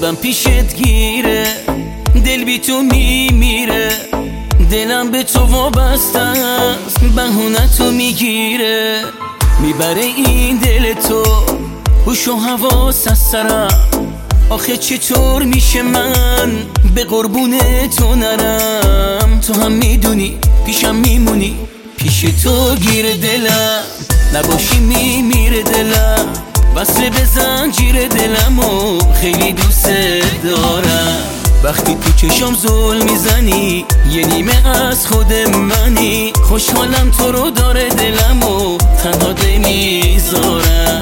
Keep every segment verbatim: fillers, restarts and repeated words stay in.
خوابم پیشت گیره، دل بی تو میمیره، دلم به تو وابسته است، بهونتو میگیره، میبره این دل تو هوش و حواس از سرم. آخه چطور میشه من به قربون تو نرم؟ تو هم میدونی پیشم میمونی، پیش تو گیر دلم، نباشی میمیره دلم، وصل به زنجیر دلم و خیلی دوست دارم. وقتی تو چشم زل میزنی یه نیمه از خود منی، خوشحالم تو رو داره دلم و تنها نمیذارم.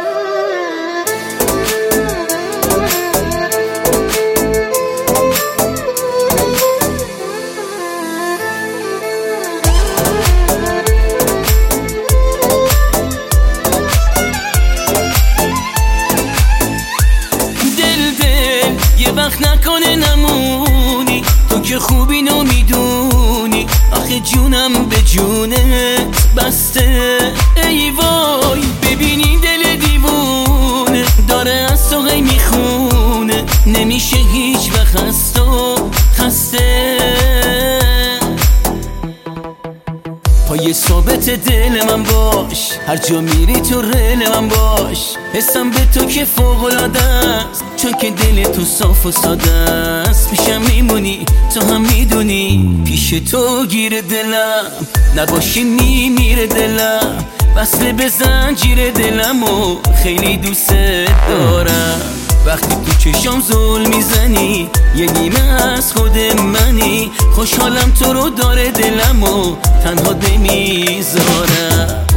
وقت نکنه نمونی، تو که خوبی نو میدونی، آخه جونم به جونت بسته. ای وای ببینی دل دیوونه داره از تو غی میخونه، نمیشه هیچ وقت از تو خسته. پای ثابت دل من باش، هر جا میری تو رل من باش، حسم به تو که فوق‌العاده است، چون که دل تو صاف و ساده است. پیشم میمونی تو هم میدونی، پیش تو گیر دلم، نباشی میمیره دلم، وصل به زنجیر دلم و خیلی دوست دارم. وقتی تو چشم زل میزنی یه نیمه از خود منی، خوشحالم تو رو داره دلم و تنها نمیذارم.